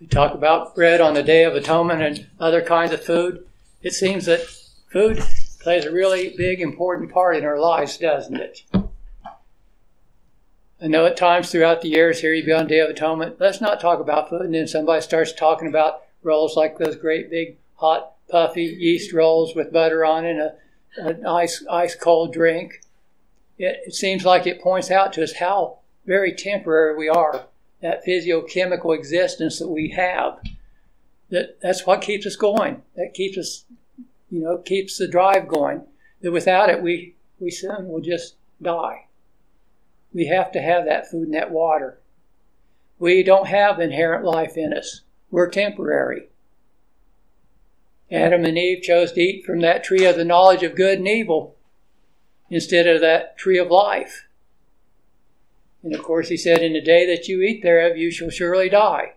We talk about bread on the Day of Atonement and other kinds of food. It seems that food plays a really big, important part in our lives, doesn't it? I know at times throughout the years here you be on Day of Atonement, let's not talk about food, and then somebody starts talking about rolls like those great big hot puffy yeast rolls with butter on it and an ice cold drink. It seems like it points out to us how very temporary we are, that physiochemical existence that we have. That's what keeps us going. That keeps us, keeps the drive going. That without it, we soon will just die. We have to have that food and that water. We don't have inherent life in us. We're temporary. Adam and Eve chose to eat from that tree of the knowledge of good and evil instead of that tree of life. And of course, he said, in the day that you eat thereof, you shall surely die.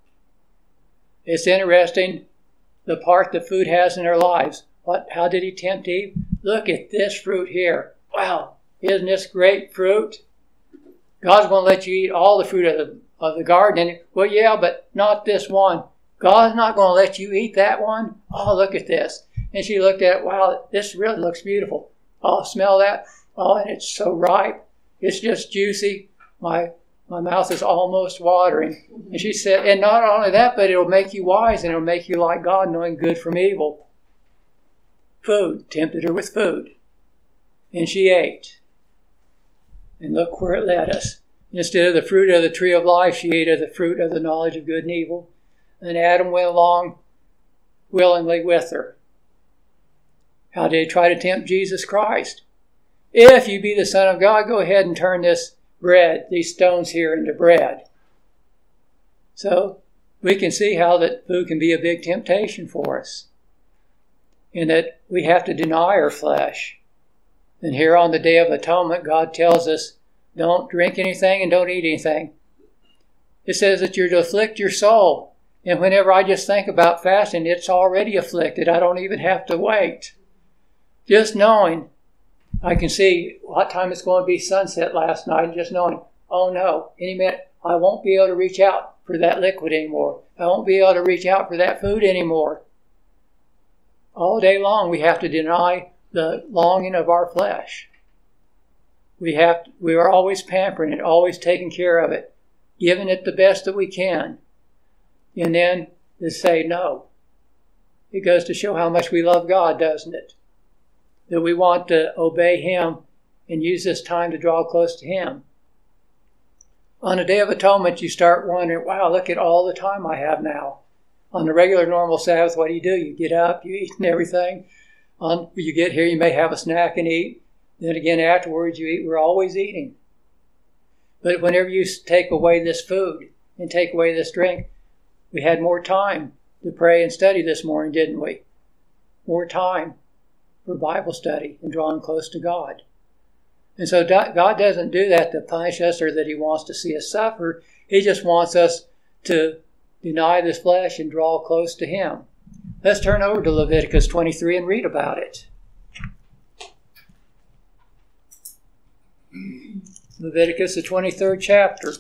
It's interesting, the part that food has in our lives. How did he tempt Eve? Look at this fruit here. Wow, isn't this great fruit? God's going to let you eat all the fruit of the garden. And, well, yeah, but not this one. God's not going to let you eat that one. Oh, look at this. And she looked at it. Wow, this really looks beautiful. Oh, smell that. Oh, and it's so ripe. It's just juicy. My mouth is almost watering. And she said, and not only that, but it'll make you wise and it'll make you like God, knowing good from evil. Food, tempted her with food. And she ate. And look where it led us. Instead of the fruit of the tree of life, she ate of the fruit of the knowledge of good and evil. And Adam went along willingly with her. How did he try to tempt Jesus Christ? If you be the Son of God, go ahead and turn this bread, these stones here, into bread. So we can see how that food can be a big temptation for us. And that we have to deny our flesh. And here on the Day of Atonement, God tells us, don't drink anything and don't eat anything. It says that you're to afflict your soul. And whenever I just think about fasting, it's already afflicted. I don't even have to wait. Just knowing, I can see what time it's going to be sunset last night, and just knowing, oh no, any minute I won't be able to reach out for that liquid anymore. I won't be able to reach out for that food anymore. All day long we have to deny the longing of our flesh. We are always pampering it, always taking care of it, giving it the best that we can. And then to say no. It goes to show how much we love God, doesn't it? That we want to obey Him and use this time to draw close to Him. On the Day of Atonement, you start wondering, wow, look at all the time I have now. On the regular normal Sabbath, what do? You get up, you eat and everything. You get here, you may have a snack and eat. Then again, afterwards, you eat. We're always eating. But whenever you take away this food and take away this drink, we had more time to pray and study this morning, didn't we? More time for Bible study and drawing close to God. And so God doesn't do that to punish us or that He wants to see us suffer. He just wants us to deny this flesh and draw close to Him. Let's turn over to Leviticus 23 and read about it. Leviticus, the 23rd chapter.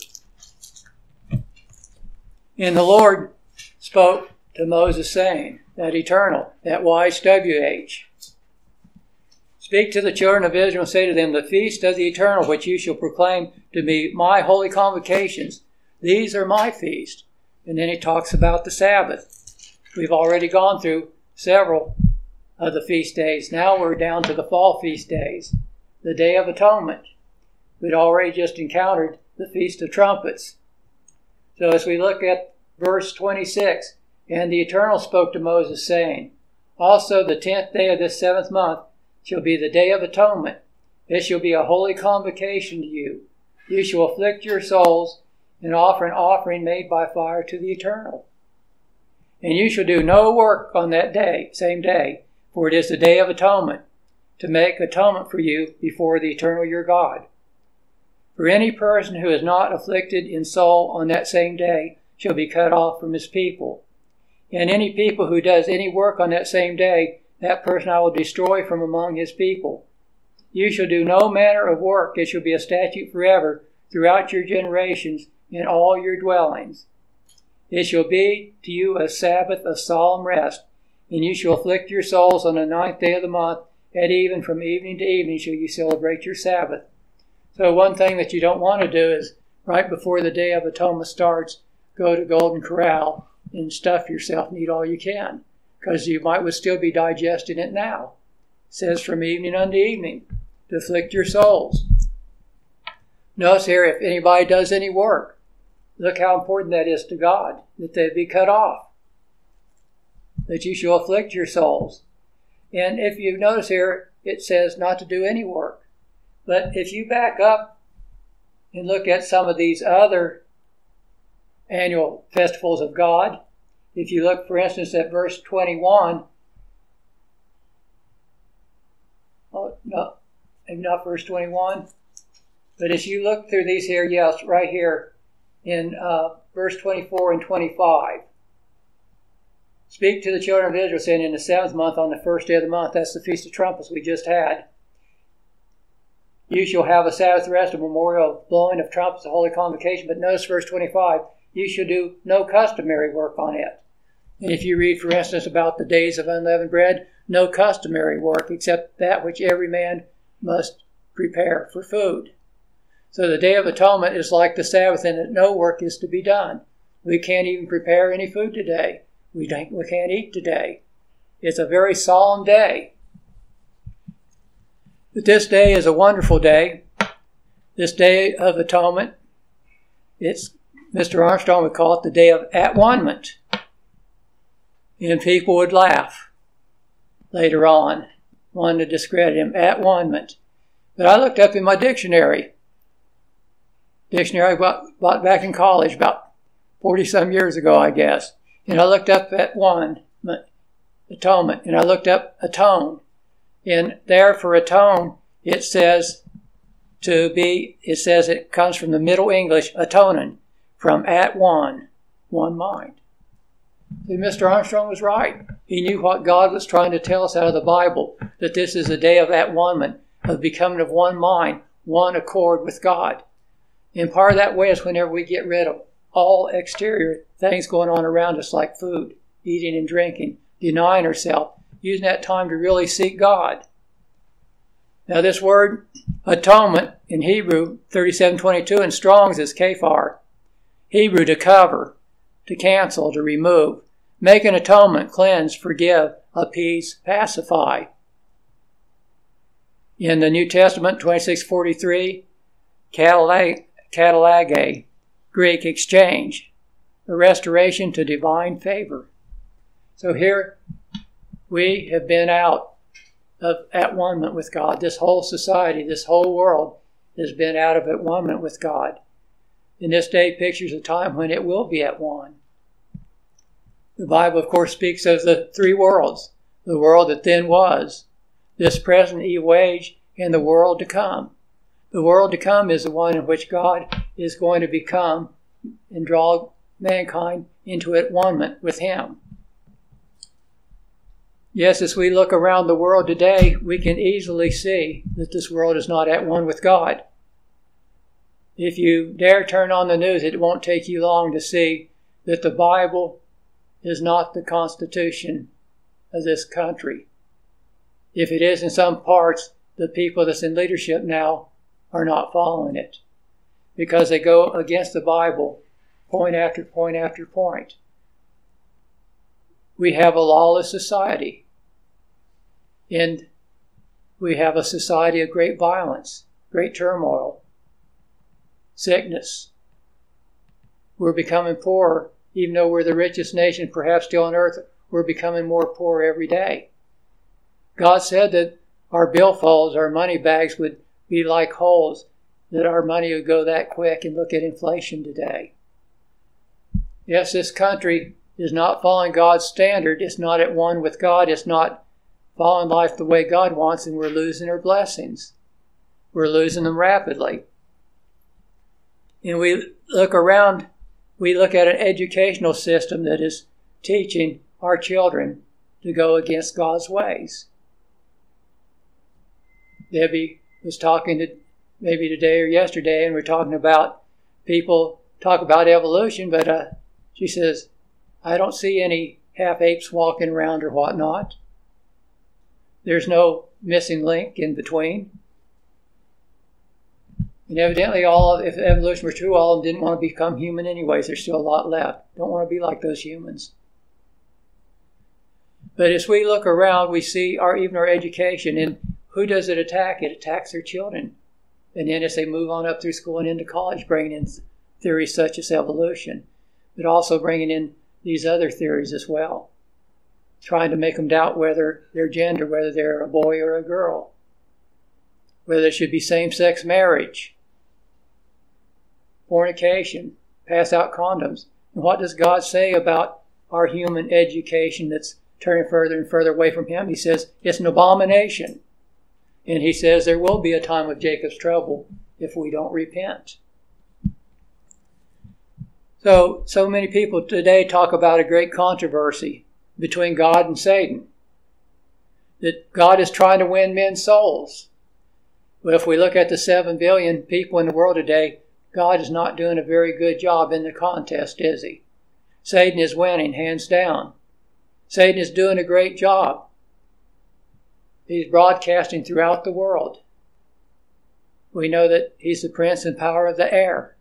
And the Lord spoke to Moses, saying, that eternal, that YHWH, speak to the children of Israel and say to them, the feast of the eternal, which you shall proclaim to be my holy convocations, these are my feast. And then he talks about the Sabbath. We've already gone through several of the feast days. Now we're down to the fall feast days, the Day of Atonement. We'd already just encountered the Feast of Trumpets. So as we look at verse 26, and the Eternal spoke to Moses, saying, also the 10th day of this 7th month shall be the Day of Atonement. It shall be a holy convocation to you. You shall afflict your souls and offer an offering made by fire to the Eternal. And you shall do no work on that day, same day, for it is the Day of Atonement, to make atonement for you before the Eternal your God. For any person who is not afflicted in soul on that same day shall be cut off from his people. And any people who does any work on that same day, that person I will destroy from among his people. You shall do no manner of work. It shall be a statute forever throughout your generations in all your dwellings. It shall be to you a Sabbath of solemn rest, and you shall afflict your souls on the 9th day of the month. At even, from evening to evening, shall you celebrate your Sabbath. So one thing that you don't want to do is, right before the Day of Atonement starts, go to Golden Corral and stuff yourself and eat all you can, because you might still be digesting it now. It says from evening unto evening, to afflict your souls. Notice here, if anybody does any work, look how important that is to God, that they be cut off, that you shall afflict your souls. And if you notice here, it says not to do any work. But if you back up and look at some of these other annual festivals of God, if you look, for instance, at verse 21, maybe not verse 21, but as you look through these here, yes, right here in verse 24 and 25, speak to the children of Israel, saying, in the 7th month, on the 1st day of the month, that's the Feast of Trumpets we just had, you shall have a Sabbath rest, a memorial blowing of trumpets, a holy convocation. But notice verse 25, you shall do no customary work on it. And if you read, for instance, about the days of unleavened bread, no customary work except that which every man must prepare for food. So the Day of Atonement is like the Sabbath in that no work is to be done. We can't even prepare any food today. We can't eat today. It's a very solemn day. But this day is a wonderful day. This Day of Atonement, Mr. Armstrong would call it the Day of At-One-ment. And people would laugh later on, wanting to discredit him, At-One-ment. But I looked up in my dictionary I bought back in college about 40-some years ago, I guess. And I looked up At-One-ment, atonement, and I looked up atone. And there for atone, it says it comes from the Middle English, atonin, from at one mind. And Mr. Armstrong was right. He knew what God was trying to tell us out of the Bible, that this is a day of at-one-ment, of becoming of one mind, one accord with God. And part of that way is whenever we get rid of all exterior things going on around us, like food, eating and drinking, denying ourselves, using that time to really seek God. Now this word atonement in Hebrew, 37:22, in Strong's is kaphar. Hebrew, to cover, to cancel, to remove. Make an atonement, cleanse, forgive, appease, pacify. In the New Testament, 26:43, katalage, Greek, exchange, a restoration to divine favor. So here we have been out of at-one-ment with God. This whole society, this whole world has been out of at-one-ment with God. And this day pictures a time when it will be at one. The Bible, of course, speaks of the three worlds. The world that then was, this present evil age, and the world to come. The world to come is the one in which God is going to become and draw mankind into at-one-ment with Him. Yes, as we look around the world today, we can easily see that this world is not at one with God. If you dare turn on the news, it won't take you long to see that the Bible is not the constitution of this country. If it is in some parts, the people that's in leadership now are not following it, because they go against the Bible point after point after point. We have a lawless society. And we have a society of great violence, great turmoil, sickness. We're becoming poorer, even though we're the richest nation perhaps still on earth. We're becoming more poor every day. God said that our billfolds, our money bags would be like holes, that our money would go that quick. And look at inflation today. Yes, this country is not following God's standard. It's not at one with God. It's not following life the way God wants, and we're losing our blessings. We're losing them rapidly. And we look around, we look at an educational system that is teaching our children to go against God's ways. Debbie was talking to maybe today or yesterday, and we're talking about people talk about evolution, but She says, I don't see any half-apes walking around or whatnot. There's no missing link in between. And evidently, if evolution were true, all of them didn't want to become human anyways. There's still a lot left. Don't want to be like those humans. But as we look around, we see even our education. And who does it attack? It attacks their children. And then as they move on up through school and into college, bringing in theories such as evolution, but also bringing in these other theories as well, trying to make them doubt whether their gender, whether they're a boy or a girl, whether there should be same-sex marriage, fornication, pass out condoms. And what does God say about our human education that's turning further and further away from Him? He says it's an abomination. And He says there will be a time of Jacob's trouble if we don't repent. So many people today talk about a great controversy between God and Satan, that God is trying to win men's souls. Well, if we look at the 7 billion people in the world today, God is not doing a very good job in the contest, is He? Satan is winning, hands down. Satan is doing a great job. He's broadcasting throughout the world. We know that he's the prince and power of the air.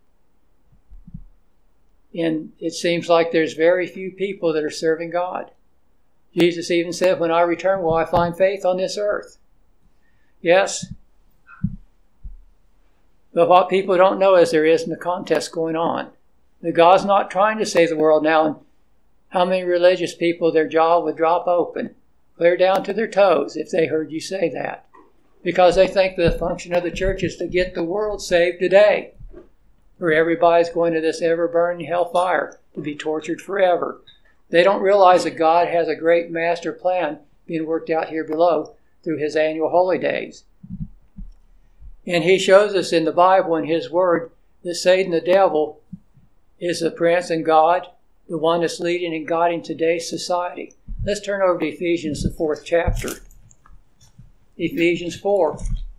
And it seems like there's very few people that are serving God. Jesus even said, when I return, will I find faith on this earth? Yes. But what people don't know is there isn't a contest going on. That God's not trying to save the world now. And how many religious people, their jaw would drop open, clear down to their toes if they heard you say that. Because they think the function of the church is to get the world saved today. Or everybody's going to this ever-burning hellfire to be tortured forever. They don't realize that God has a great master plan being worked out here below through His annual holy days. And He shows us in the Bible, in His Word, that Satan, the devil, is the prince and God, the one that's leading and guiding today's society. Let's turn over to Ephesians, the 4th chapter. Ephesians 4.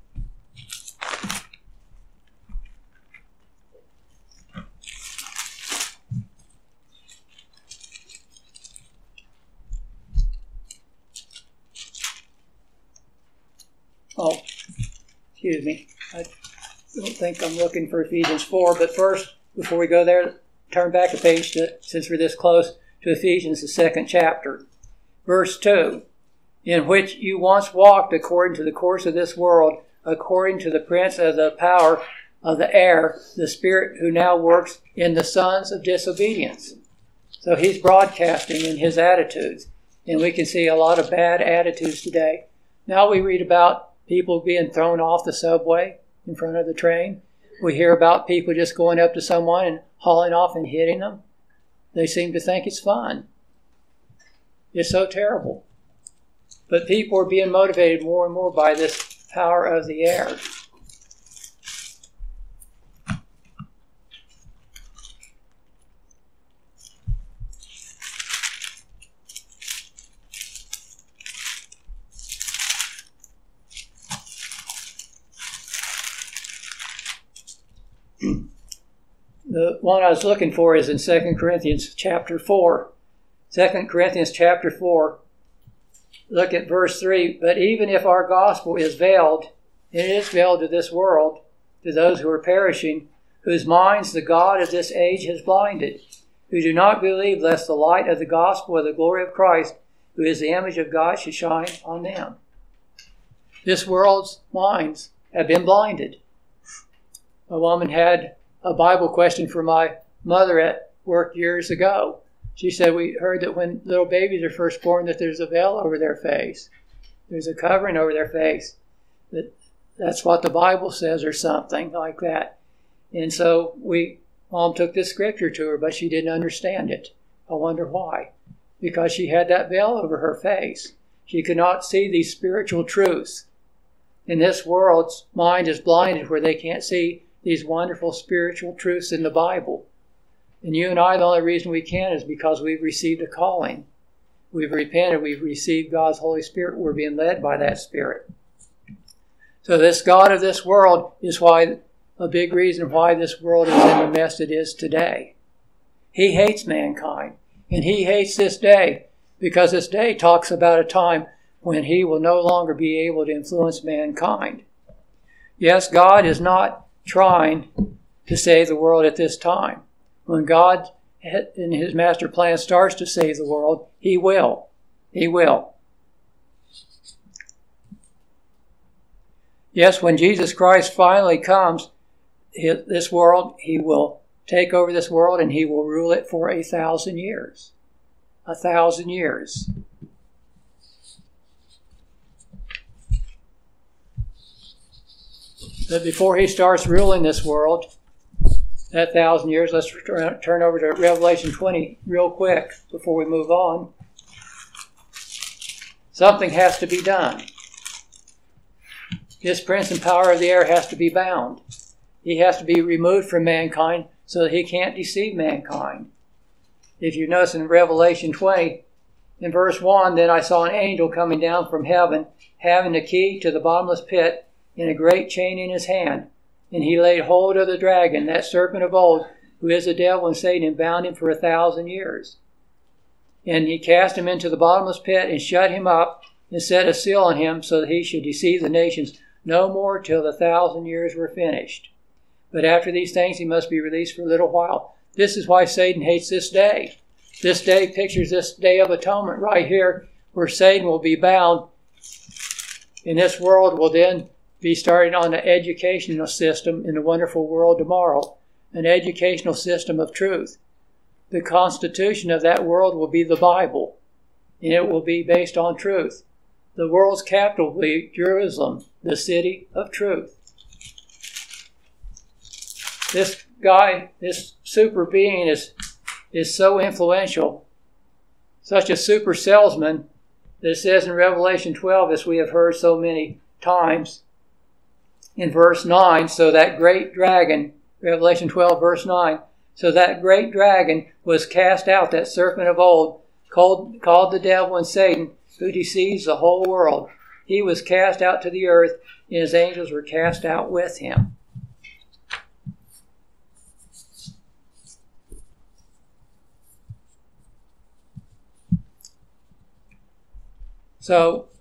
Oh, excuse me. I don't think I'm looking for Ephesians 4, but first, before we go there, turn back a page since we're this close to Ephesians, the 2nd chapter. Verse 2, in which you once walked according to the course of this world, according to the prince of the power of the air, the spirit who now works in the sons of disobedience. So he's broadcasting in his attitudes, and we can see a lot of bad attitudes today. Now we read about people being thrown off the subway in front of the train. We hear about people just going up to someone and hauling off and hitting them. They seem to think it's fun. It's so terrible. But people are being motivated more and more by this power of the air. The one I was looking for is in 2 Corinthians chapter 4. 2 Corinthians chapter 4, look at verse 3. But even if our gospel is veiled, it is veiled to this world, to those who are perishing, whose minds the God of this age has blinded, who do not believe lest the light of the gospel of the glory of Christ, who is the image of God, should shine on them. This world's minds have been blinded. A woman had a Bible question for my mother at work years ago. She said, we heard that when little babies are first born that there's a veil over their face. There's a covering over their face. That's what the Bible says or something like that. And so Mom took this scripture to her, but she didn't understand it. I wonder why. Because she had that veil over her face. She could not see these spiritual truths. And this world's mind is blinded where they can't see these wonderful spiritual truths in the Bible. And you and I, the only reason we can is because we've received a calling. We've repented. We've received God's Holy Spirit. We're being led by that Spirit. So this God of this world is a big reason why this world is in the mess it is today. He hates mankind. And he hates this day because this day talks about a time when he will no longer be able to influence mankind. Yes, God is not trying to save the world at this time. When God, in his master plan, starts to save the world, he will. He will. Yes, when Jesus Christ finally comes, this world, he will take over this world and he will rule it for 1,000 years. 1,000 years. But before he starts ruling this world, that 1,000 years, let's turn over to Revelation 20 real quick before we move on. Something has to be done. This prince and power of the air has to be bound. He has to be removed from mankind so that he can't deceive mankind. If you notice in Revelation 20, in verse 1, then I saw an angel coming down from heaven, having the key to the bottomless pit and a great chain in his hand. And he laid hold of the dragon, that serpent of old, who is the devil and Satan, and bound him for 1,000 years. And he cast him into the bottomless pit and shut him up and set a seal on him so that he should deceive the nations no more till the 1,000 years were finished. But after these things he must be released for a little while. This is why Satan hates this day. This day pictures this day of atonement right here, where Satan will be bound. And this world will then be starting on an educational system in the wonderful world tomorrow, an educational system of truth. The constitution of that world will be the Bible, and it will be based on truth. The world's capital will be Jerusalem, the city of truth. This guy, this super being is so influential, such a super salesman, that it says in Revelation 12, as we have heard so many times, in verse 9, so that great dragon, Revelation 12, verse 9, so that great dragon was cast out, that serpent of old, called the devil and Satan, who deceives the whole world. He was cast out to the earth, and his angels were cast out with him. So,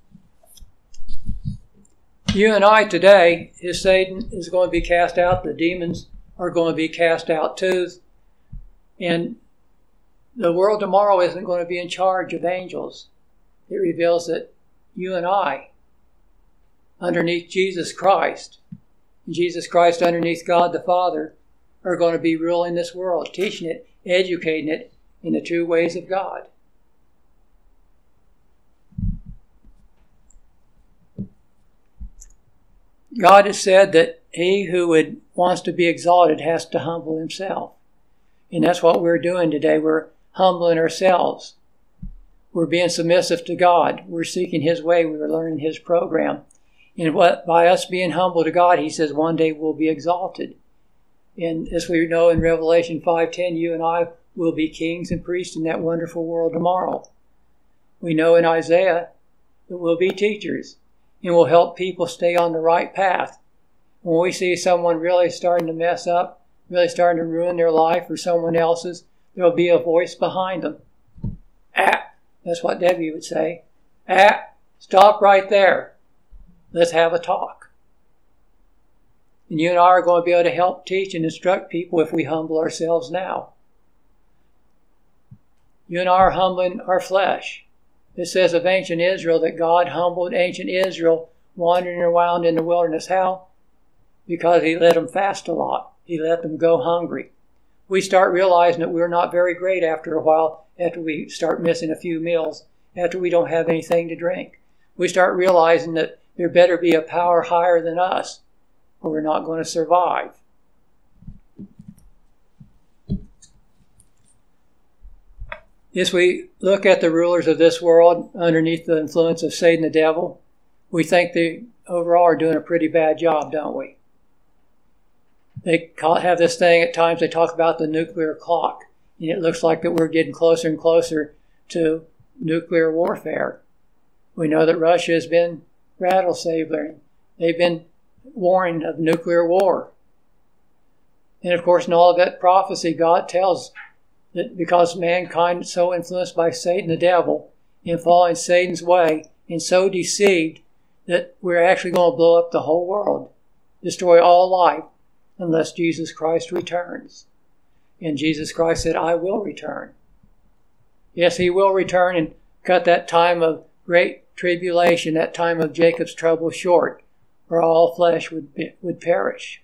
you and I today, if Satan is going to be cast out, the demons are going to be cast out too. And the world tomorrow isn't going to be in charge of angels. It reveals that you and I, underneath Jesus Christ, and Jesus Christ underneath God the Father, are going to be ruling this world, teaching it, educating it in the true ways of God. God has said that he who wants to be exalted has to humble himself. And that's what we're doing today. We're humbling ourselves. We're being submissive to God. We're seeking his way. We're learning his program. And by us being humble to God, he says one day we'll be exalted. And as we know in Revelation 5:10, you and I will be kings and priests in that wonderful world tomorrow. We know in Isaiah that we'll be teachers. And will help people stay on the right path. When we see someone really starting to mess up, really starting to ruin their life or someone else's, there will be a voice behind them. That's what Debbie would say. Stop right there. Let's have a talk. And you and I are going to be able to help teach and instruct people if we humble ourselves now. You and I are humbling our flesh. It says of ancient Israel that God humbled ancient Israel wandering around in the wilderness. How? Because he let them fast a lot. He let them go hungry. We start realizing that we're not very great after a while, after we start missing a few meals, after we don't have anything to drink. We start realizing that there better be a power higher than us, or we're not going to survive. As we look at the rulers of this world underneath the influence of Satan the devil, we think they overall are doing a pretty bad job, don't we? They have this thing at times, they talk about the nuclear clock, and it looks like that we're getting closer and closer to nuclear warfare. We know that Russia has been rattle-sabling. They've been warning of nuclear war. And of course, in all of that prophecy, God tells that because mankind is so influenced by Satan the devil and following Satan's way and so deceived that we're actually going to blow up the whole world, destroy all life, unless Jesus Christ returns. And Jesus Christ said, I will return. Yes, he will return and cut that time of great tribulation, that time of Jacob's trouble short, where all flesh would perish.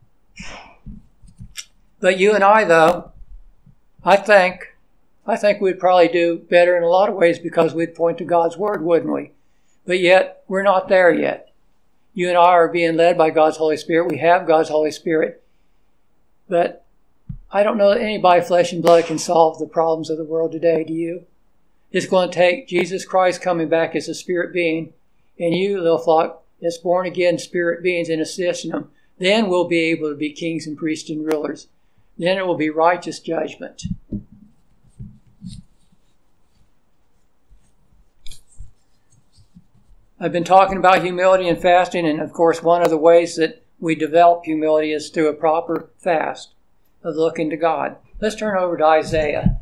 But you and I, though, I think we'd probably do better in a lot of ways because we'd point to God's Word, wouldn't we? But yet, we're not there yet. You and I are being led by God's Holy Spirit. We have God's Holy Spirit. But I don't know that anybody, flesh and blood, can solve the problems of the world today, do you? It's going to take Jesus Christ coming back as a spirit being, and you, little flock, as born again spirit beings, and assisting them. Then we'll be able to be kings and priests and rulers. Then it will be righteous judgment. I've been talking about humility and fasting, and of course one of the ways that we develop humility is through a proper fast of looking to God. Let's turn over to Isaiah.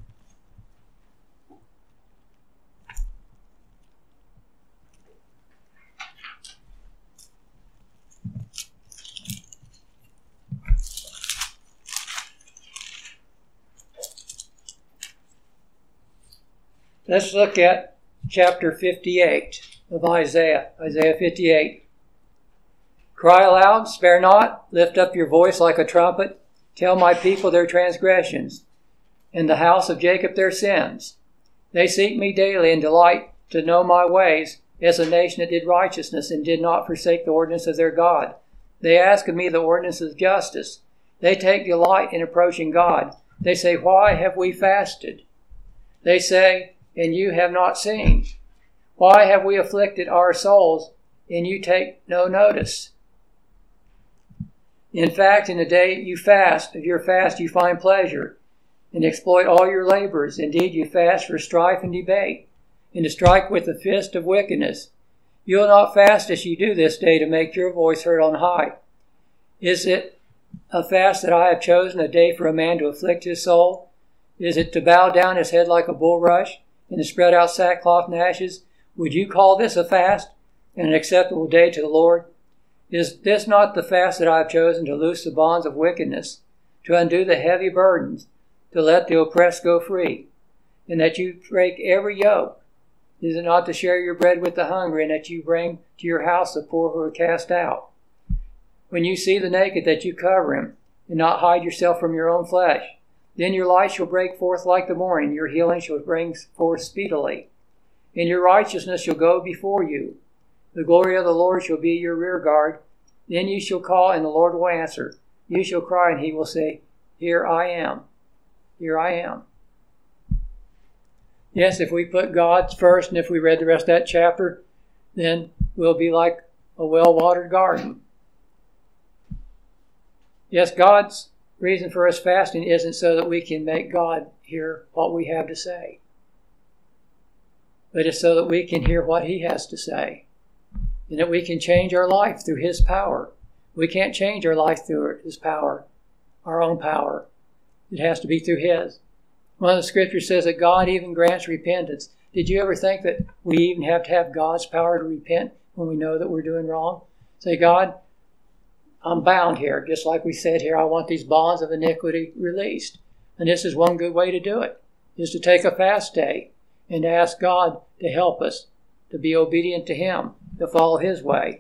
Let's look at chapter 58 of Isaiah, Isaiah 58. Cry aloud, spare not, lift up your voice like a trumpet. Tell my people their transgressions, and the house of Jacob their sins. They seek me daily and delight to know my ways, as a nation that did righteousness and did not forsake the ordinance of their God. They ask of me the ordinance of justice. They take delight in approaching God. They say, why have we fasted? They say, and you have not seen. Why have we afflicted our souls, and you take no notice? In fact, in the day you fast, of your fast you find pleasure, and exploit all your labors. Indeed, you fast for strife and debate, and to strike with the fist of wickedness. You will not fast as you do this day to make your voice heard on high. Is it a fast that I have chosen, a day for a man to afflict his soul? Is it to bow down his head like a bulrush, and to spread out sackcloth and ashes? Would you call this a fast, and an acceptable day to the Lord? Is this not the fast that I have chosen, to loose the bonds of wickedness, to undo the heavy burdens, to let the oppressed go free, and that you break every yoke? Is it not to share your bread with the hungry, and that you bring to your house the poor who are cast out? When you see the naked, that you cover him, and not hide yourself from your own flesh. Then your light shall break forth like the morning, your healing shall bring forth speedily. And your righteousness shall go before you. The glory of the Lord shall be your rear guard. Then you shall call, and the Lord will answer. You shall cry, and he will say, Here I am. Here I am. Yes, if we put God first, and if we read the rest of that chapter, then we'll be like a well-watered garden. Yes, God's reason for us fasting isn't so that we can make God hear what we have to say, but it's so that we can hear what he has to say, and that we can change our life through his power. We can't change our life through his power, our own power. It has to be through his. One of the scriptures says that God even grants repentance. Did you ever think that we even have to have God's power to repent when we know that we're doing wrong? Say, God, I'm bound here. Just like we said here, I want these bonds of iniquity released. And this is one good way to do it, is to take a fast day and to ask God to help us, to be obedient to him, to follow his way.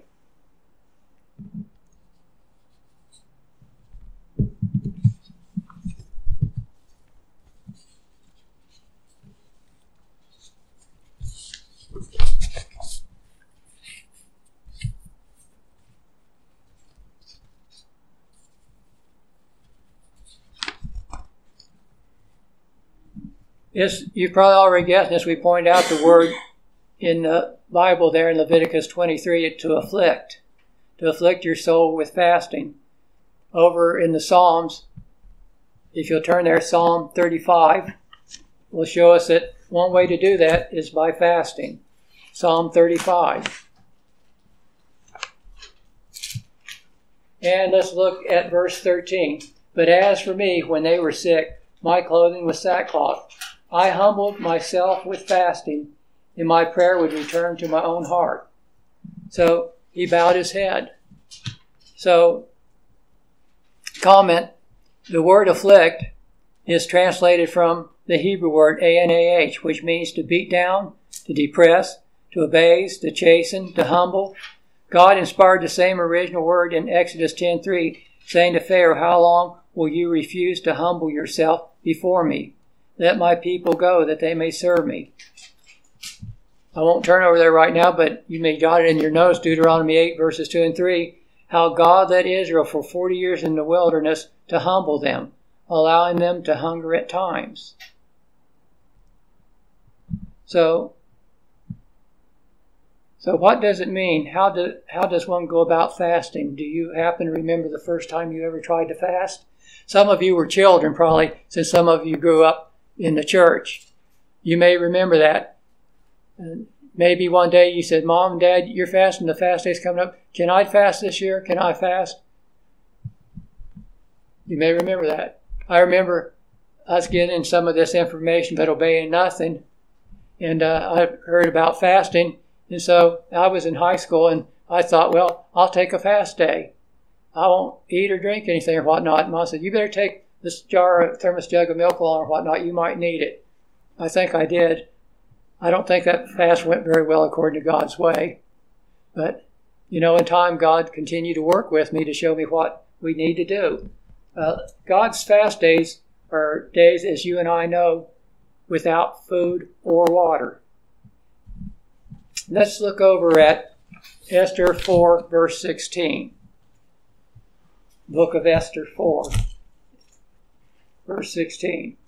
Yes, you've probably already guessed, as we pointed out the word in the Bible there in Leviticus 23, to afflict your soul with fasting. Over in the Psalms, if you'll turn there, Psalm 35 will show us that one way to do that is by fasting. Psalm 35. And let's look at verse 13. But as for me, when they were sick, my clothing with sackcloth. I humbled myself with fasting, and my prayer would return to my own heart. So he bowed his head. So, comment, the word afflict is translated from the Hebrew word anah, which means to beat down, to depress, to abase, to chasten, to humble. God inspired the same original word in Exodus 10:3, saying to Pharaoh, how long will you refuse to humble yourself before me? Let my people go, that they may serve me. I won't turn over there right now, but you may jot it in your notes, Deuteronomy 8, verses 2 and 3, how God led Israel for 40 years in the wilderness to humble them, allowing them to hunger at times. So what does it mean? How does one go about fasting? Do you happen to remember the first time you ever tried to fast? Some of you were children, probably, since some of you grew up in the church. You may remember that. Maybe one day you said, Mom and Dad, you're fasting, the fast day's coming up. Can I fast this year? Can I fast? You may remember that. I remember us getting some of this information but obeying nothing. And I heard about fasting. And so I was in high school and I thought, well, I'll take a fast day. I won't eat or drink anything or whatnot. And Mom said, you better take this thermos jug of milk along or whatnot. You might need it. I think I did. I don't think that fast went very well according to God's way. But, in time, God continued to work with me to show me what we need to do. God's fast days are days, as you and I know, without food or water. Let's look over at Esther 4, verse 16. Book of Esther 4, verse 16.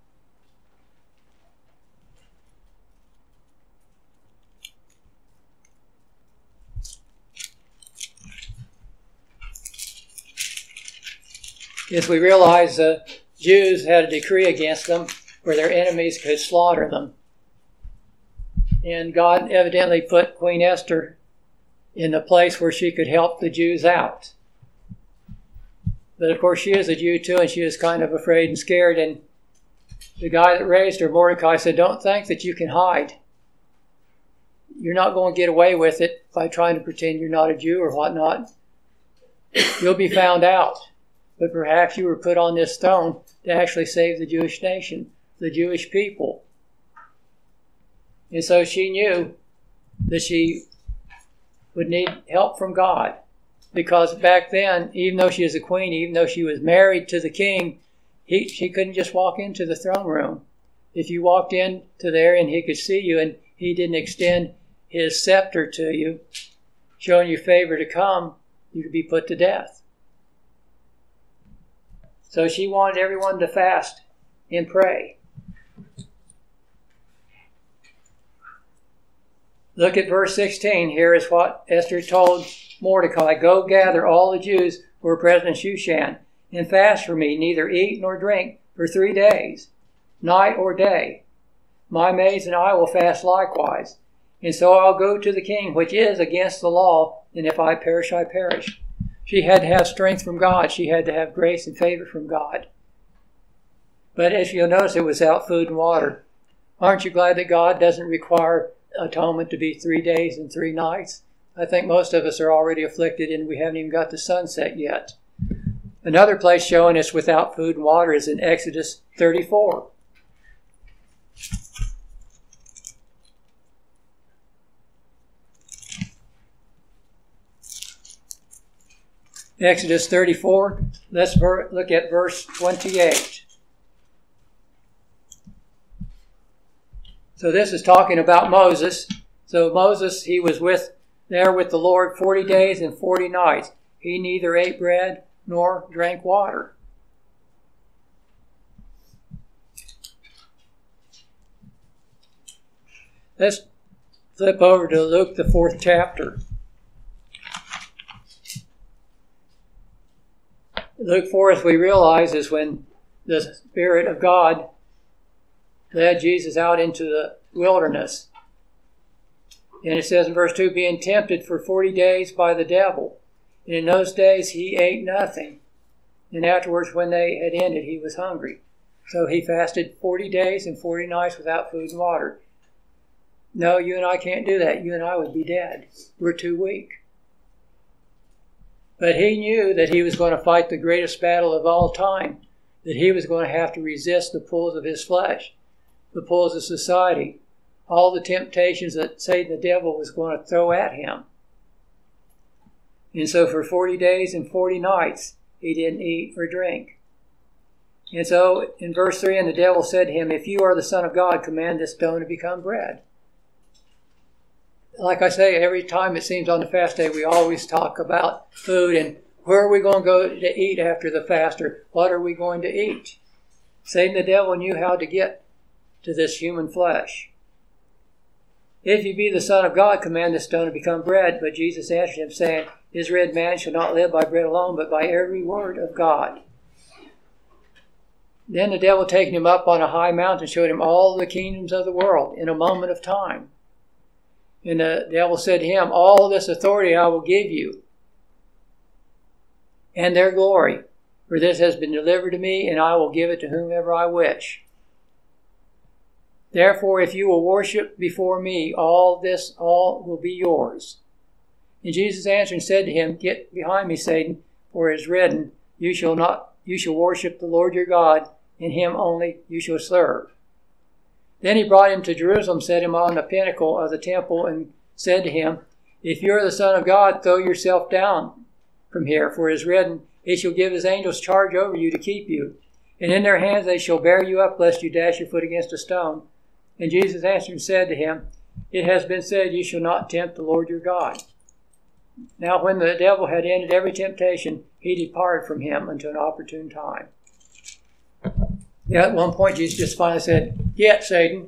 As we realize the Jews had a decree against them where their enemies could slaughter them. And God evidently put Queen Esther in a place where she could help the Jews out. But of course she is a Jew too, and she was kind of afraid and scared. And the guy that raised her, Mordecai, said, don't think that you can hide. You're not going to get away with it by trying to pretend you're not a Jew or whatnot. You'll be found out. But perhaps you were put on this throne to actually save the Jewish nation, the Jewish people. And so she knew that she would need help from God. Because back then, even though she was a queen, even though she was married to the king, she couldn't just walk into the throne room. If you walked into there and he could see you and he didn't extend his scepter to you, showing you favor to come, you could be put to death. So she wanted everyone to fast and pray. Look at verse 16. Here is what Esther told Mordecai. Go gather all the Jews who are present in Shushan and fast for me, neither eat nor drink for 3 days, night or day. My maids and I will fast likewise. And so I'll go to the king, which is against the law, and if I perish, I perish. She had to have strength from God. She had to have grace and favor from God. But as you'll notice, it was without food and water. Aren't you glad that God doesn't require atonement to be 3 days and 3 nights? I think most of us are already afflicted and we haven't even got the sunset yet. Another place showing us without food and water is in Exodus 34. Exodus 34, let's look at verse 28. So this is talking about Moses. So Moses, he was there with the Lord 40 days and 40 nights. He neither ate bread nor drank water. Let's flip over to Luke, the 4th chapter. Luke 4, as we realize, is when the Spirit of God led Jesus out into the wilderness. And it says in verse 2, being tempted for 40 days by the devil. And in those days he ate nothing. And afterwards, when they had ended, he was hungry. So he fasted 40 days and 40 nights without food and water. No, you and I can't do that. You and I would be dead. We're too weak. But he knew that he was going to fight the greatest battle of all time, that he was going to have to resist the pulls of his flesh, the pulls of society, all the temptations that Satan the devil was going to throw at him. And so for 40 days and 40 nights, he didn't eat or drink. And so in verse 3, and the devil said to him, if you are the Son of God, command this stone to become bread. Like I say, every time it seems on the fast day, we always talk about food and where are we going to go to eat after the fast, or what are we going to eat? Satan the devil knew how to get to this human flesh. If you be the Son of God, command this stone to become bread. But Jesus answered him, saying, it is written, man shall not live by bread alone, but by every word of God. Then the devil, taking him up on a high mountain, showed him all the kingdoms of the world in a moment of time. And the devil said to him, all this authority I will give you, and their glory, for this has been delivered to me, and I will give it to whomever I wish. Therefore, if you will worship before me, all will be yours. And Jesus answered and said to him, get behind me, Satan, for it is written, you shall worship the Lord your God, and him only you shall serve. Then he brought him to Jerusalem, set him on the pinnacle of the temple, and said to him, if you are the Son of God, throw yourself down from here, for it is written, he shall give his angels charge over you to keep you, and in their hands they shall bear you up, lest you dash your foot against a stone. And Jesus answered and said to him, it has been said, you shall not tempt the Lord your God. Now when the devil had ended every temptation, he departed from him until an opportune time. Yeah, at one point Jesus just finally said, get, Satan.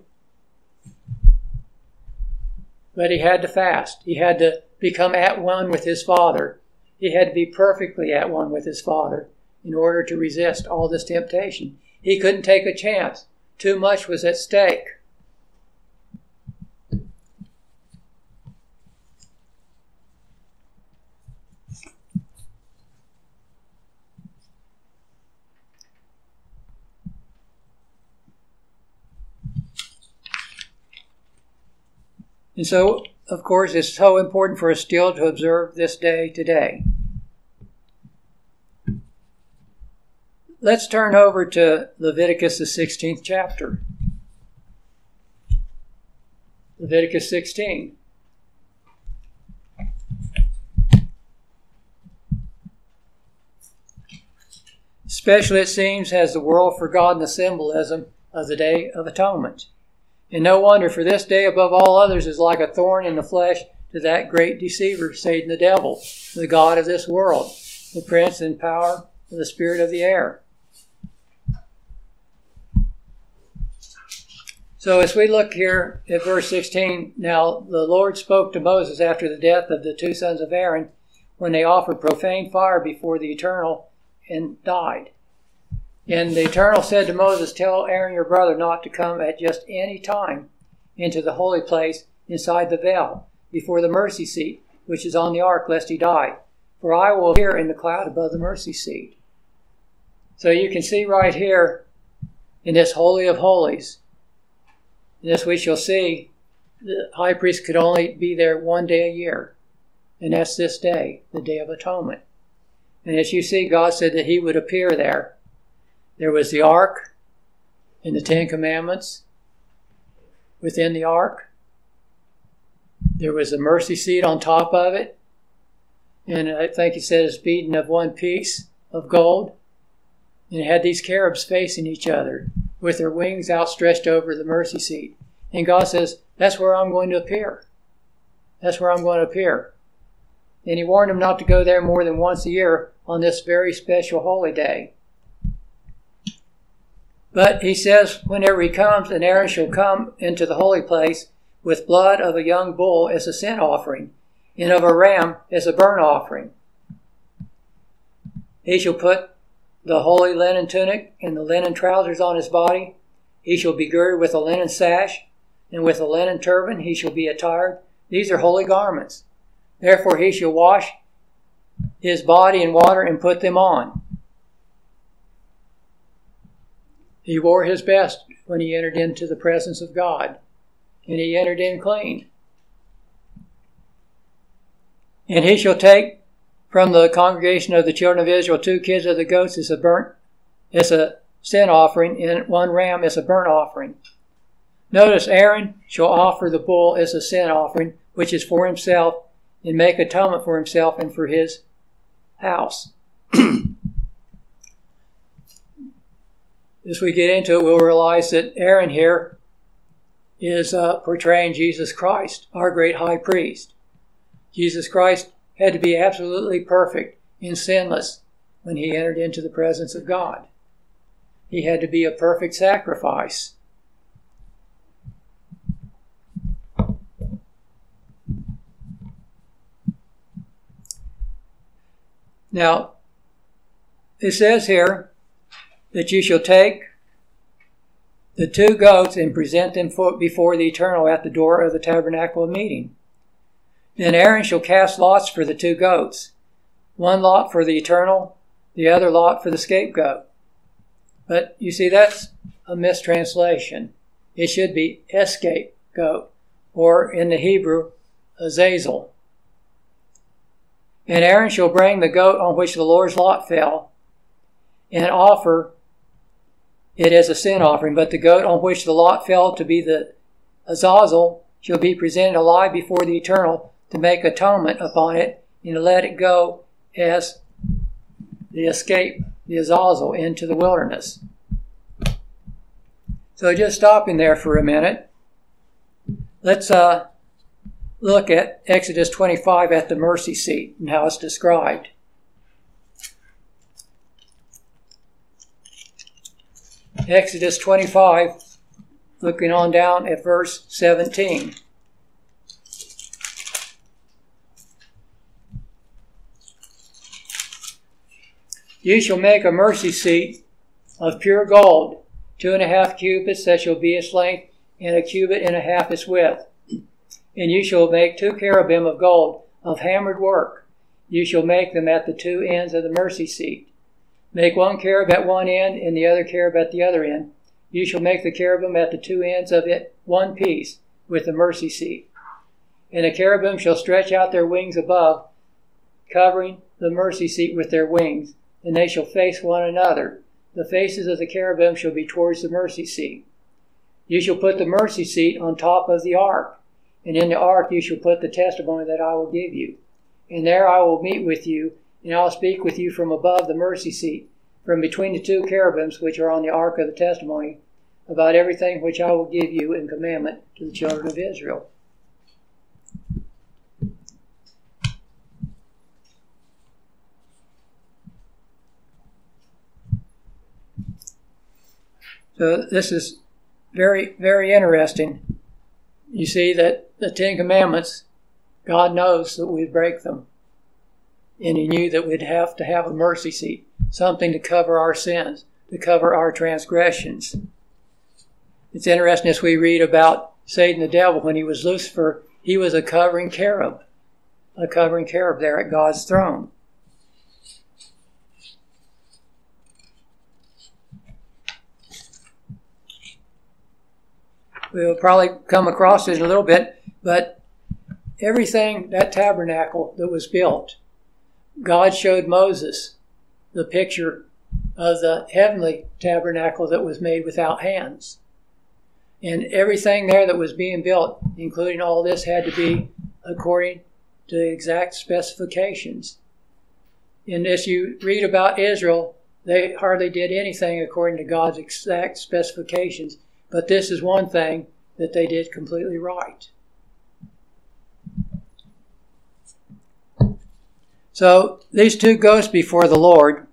But he had to fast. He had to become at one with his Father. He had to be perfectly at one with his Father in order to resist all this temptation. He couldn't take a chance. Too much was at stake. And so, of course, it's so important for us still to observe this day today. Let's turn over to Leviticus, the 16th chapter. Leviticus 16. Especially, it seems, has the world forgotten the symbolism of the Day of Atonement. And no wonder, for this day above all others is like a thorn in the flesh to that great deceiver, Satan the devil, the god of this world, the prince and power of the spirit of the air. So as we look here at verse 16, now the Lord spoke to Moses after the death of the two sons of Aaron, when they offered profane fire before the Eternal and died. And the Eternal said to Moses, tell Aaron your brother not to come at just any time into the holy place inside the veil, before the mercy seat, which is on the ark, lest he die. For I will appear in the cloud above the mercy seat. So you can see right here in this Holy of Holies, in this we shall see, the high priest could only be there one day a year. And that's this day, the Day of Atonement. And as you see, God said that he would appear there. There was the ark and the Ten Commandments within the ark. There was a mercy seat on top of it. And I think he said it's beaten of one piece of gold. And it had these cherubs facing each other with their wings outstretched over the mercy seat. And God says, that's where I'm going to appear. That's where I'm going to appear. And he warned them not to go there more than once a year on this very special holy day. But he says, whenever he comes, and Aaron shall come into the holy place with blood of a young bull as a sin offering, and of a ram as a burnt offering. He shall put the holy linen tunic and the linen trousers on his body. He shall be girded with a linen sash, and with a linen turban he shall be attired. These are holy garments. Therefore he shall wash his body in water and put them on. He wore his best when he entered into the presence of God, and he entered in clean. And he shall take from the congregation of the children of Israel 2 kids of the goats as a sin offering, and 1 ram as a burnt offering. Notice, Aaron shall offer the bull as a sin offering, which is for himself, and make atonement for himself and for his house. As we get into it, we'll realize that Aaron here is portraying Jesus Christ, our great high priest. Jesus Christ had to be absolutely perfect and sinless when he entered into the presence of God. He had to be a perfect sacrifice. Now, it says here that you shall take the 2 goats and present them before the Eternal at the door of the tabernacle of meeting. Then Aaron shall cast lots for the 2 goats, 1 lot for the Eternal, the other lot for the scapegoat. But you see, that's a mistranslation. It should be escapegoat, or in the Hebrew, Azazel. And Aaron shall bring the goat on which the Lord's lot fell, and offer it as a sin offering. But the goat on which the lot fell to be the Azazel shall be presented alive before the Eternal to make atonement upon it, and to let it go as the Azazel into the wilderness. So just stopping there for a minute, let's look at Exodus 25 at the mercy seat and how it's described. Exodus 25, looking on down at verse 17. You shall make a mercy seat of pure gold, 2.5 cubits that shall be its length, and 1.5 cubits its width. And you shall make 2 cherubim of gold, of hammered work. You shall make them at the 2 ends of the mercy seat. Make 1 cherub at one end, and the other cherub at the other end. You shall make the cherubim at the 2 ends of it one piece, with the mercy seat. And the cherubim shall stretch out their wings above, covering the mercy seat with their wings, and they shall face one another. The faces of the cherubim shall be towards the mercy seat. You shall put the mercy seat on top of the ark, and in the ark you shall put the testimony that I will give you. And there I will meet with you, and I will speak with you from above the mercy seat, from between the 2 cherubims which are on the ark of the testimony, about everything which I will give you in commandment to the children of Israel. So this is very, very interesting. You see that the 10 Commandments, God knows that we'd break them. And he knew that we'd have to have a mercy seat, something to cover our sins, to cover our transgressions. It's interesting as we read about Satan the devil, when he was Lucifer, he was a covering cherub there at God's throne. We'll probably come across it in a little bit, but everything, that tabernacle that was built, God showed Moses the picture of the heavenly tabernacle that was made without hands. And everything there that was being built, including all this, had to be according to the exact specifications. And as you read about Israel, they hardly did anything according to God's exact specifications. But this is one thing that they did completely right. So these 2 goats before the Lord,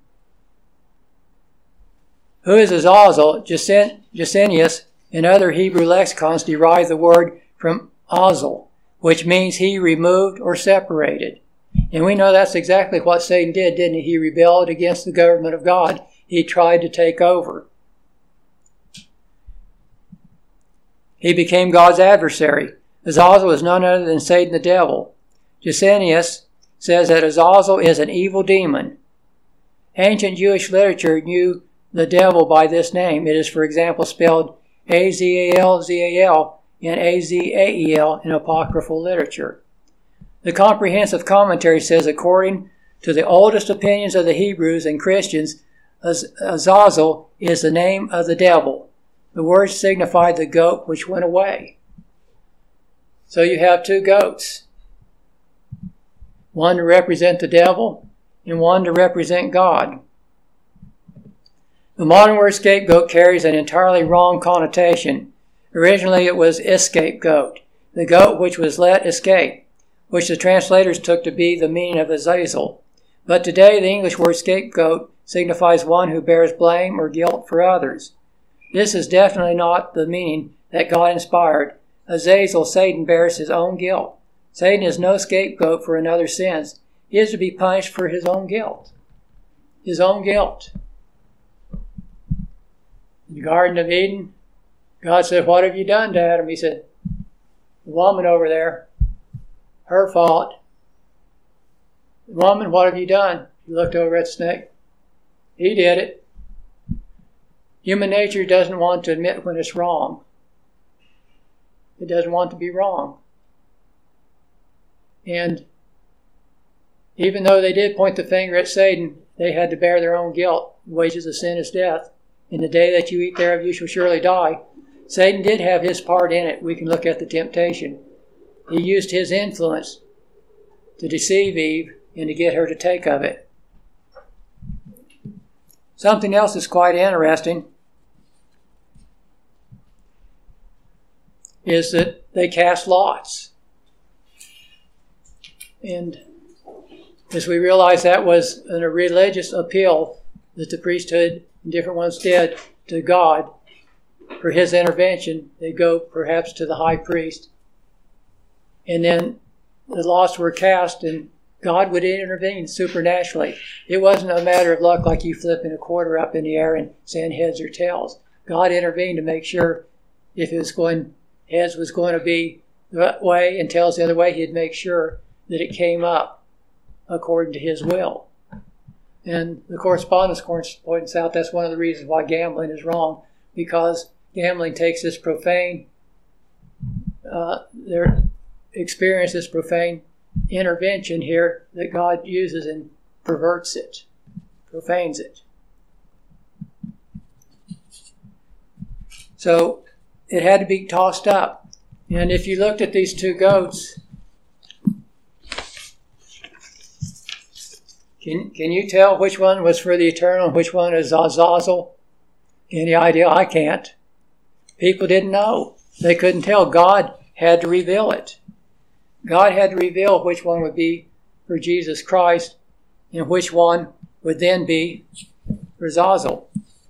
who is Azazel, Gesenius, and other Hebrew lexicons derive the word from Azel, which means he removed or separated. And we know that's exactly what Satan did, didn't he? He rebelled against the government of God. He tried to take over. He became God's adversary. Azazel is none other than Satan the devil. Gesenius says that Azazel is an evil demon. Ancient Jewish literature knew the devil by this name. It is, for example, spelled Azalzal and Azael in apocryphal literature. The comprehensive commentary says, according to the oldest opinions of the Hebrews and Christians, Azazel is the name of the devil. The words signify the goat which went away. So you have two goats, one to represent the devil and one to represent God. The modern word scapegoat carries an entirely wrong connotation. Originally it was escapegoat, the goat which was let escape, which the translators took to be the meaning of Azazel. But today the English word scapegoat signifies one who bears blame or guilt for others. This is definitely not the meaning that God inspired. Azazel, Satan, bears his own guilt. Satan is no scapegoat for another's sins. He is to be punished for his own guilt. His own guilt. In the Garden of Eden, God said, "What have you done to Adam?" He said, "The woman over there, her fault." "The woman, what have you done?" He looked over at the snake. "He did it." Human nature doesn't want to admit when it's wrong. It doesn't want to be wrong. And even though they did point the finger at Satan, they had to bear their own guilt. The wages of sin is death. In the day that you eat thereof, you shall surely die. Satan did have his part in it. We can look at the temptation. He used his influence to deceive Eve and to get her to take of it. Something else is quite interesting is that they cast lots. And as we realize, that was a religious appeal that the priesthood and different ones did to God for his intervention. They go perhaps to the high priest. And then the lots were cast and God would intervene supernaturally. It wasn't a matter of luck like you flipping a quarter up in the air and saying heads or tails. God intervened to make sure if it was going, heads was going to be the way and tails the other way, he'd make sure that it came up according to his will. And the correspondence points out that's one of the reasons why gambling is wrong, because gambling takes this profane, their experience, this profane intervention here that God uses and perverts it, profanes it. So it had to be tossed up. And if you looked at these two goats, can you tell which one was for the eternal and which one is Azazel? Any idea? I can't. People didn't know. They couldn't tell. God had to reveal it. God had to reveal which one would be for Jesus Christ and which one would then be for Azazel.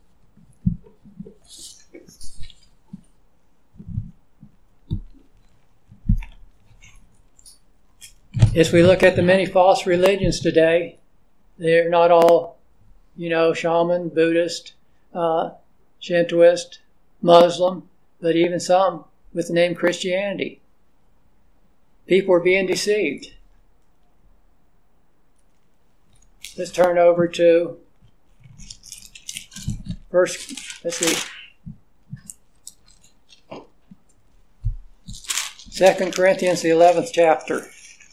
As we look at the many false religions today, they're not all, shaman, Buddhist, Shintoist, Muslim, but even some with the name Christianity. People are being deceived. Let's turn over to let's see. 2 Corinthians, the 11th chapter.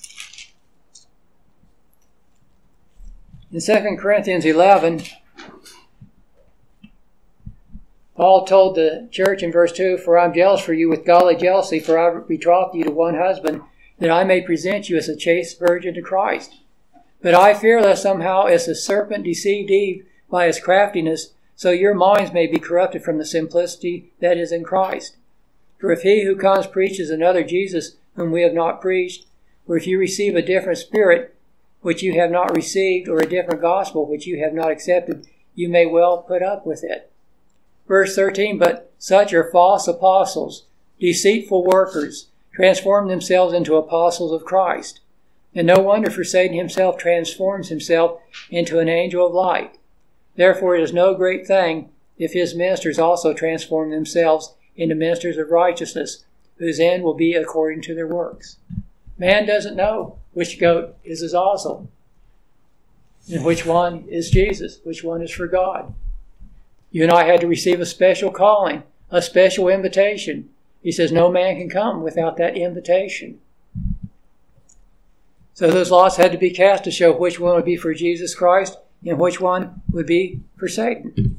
In 2 Corinthians 11, Paul told the church in verse 2, "For I'm jealous for you with godly jealousy, for I betrothed you to one husband, that I may present you as a chaste virgin to Christ. But I fear lest somehow, as the serpent deceived Eve by his craftiness, so your minds may be corrupted from the simplicity that is in Christ. For if he who comes preaches another Jesus whom we have not preached, or if you receive a different spirit which you have not received, or a different gospel which you have not accepted, you may well put up with it." Verse 13, "But such are false apostles, deceitful workers, transform themselves into apostles of Christ. And no wonder, for Satan himself transforms himself into an angel of light. Therefore it is no great thing if his ministers also transform themselves into ministers of righteousness, whose end will be according to their works." Man doesn't know which goat is Azazel, and which one is Jesus, which one is for God. You and I had to receive a special calling, a special invitation. He says no man can come without that invitation. So those lots had to be cast to show which one would be for Jesus Christ and which one would be for Satan.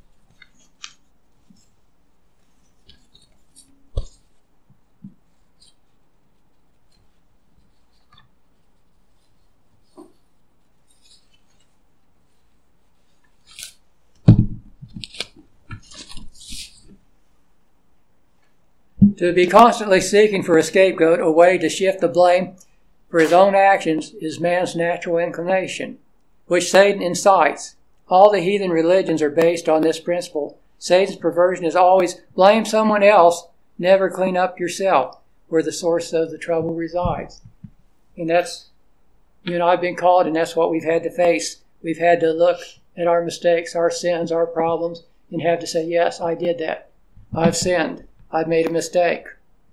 To be constantly seeking for a scapegoat, a way to shift the blame for his own actions, is man's natural inclination, which Satan incites. All the heathen religions are based on this principle. Satan's perversion is always blame someone else, never clean up yourself, where the source of the trouble resides. And that's, you and I have been called, and that's what we've had to face. We've had to look at our mistakes, our sins, our problems, and have to say, yes, I did that. I've sinned. I've made a mistake.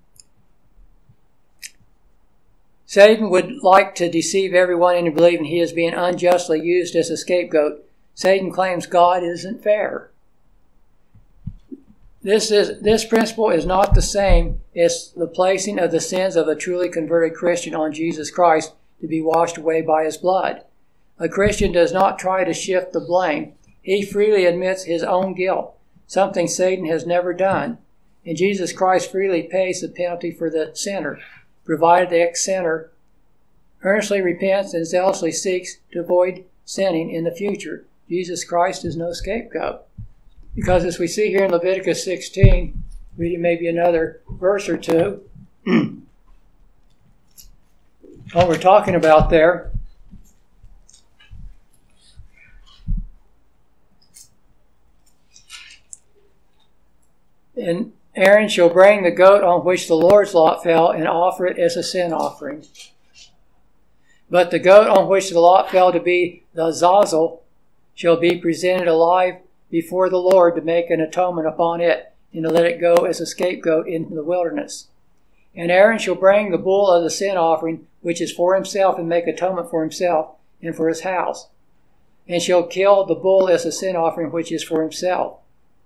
Satan would like to deceive everyone into believing he is being unjustly used as a scapegoat. Satan claims God isn't fair. This principle is not the same as the placing of the sins of a truly converted Christian on Jesus Christ to be washed away by his blood. A Christian does not try to shift the blame. He freely admits his own guilt, something Satan has never done. And Jesus Christ freely pays the penalty for the sinner, provided the ex-sinner earnestly repents and zealously seeks to avoid sinning in the future. Jesus Christ is no scapegoat. Because as we see here in Leviticus 16, reading maybe another verse or two, what we're talking about there, and Aaron shall bring the goat on which the Lord's lot fell and offer it as a sin offering. But the goat on which the lot fell to be the Azazel shall be presented alive before the Lord to make an atonement upon it, and to let it go as a scapegoat into the wilderness. And Aaron shall bring the bull of the sin offering, which is for himself, and make atonement for himself and for his house. And shall kill the bull as a sin offering, which is for himself.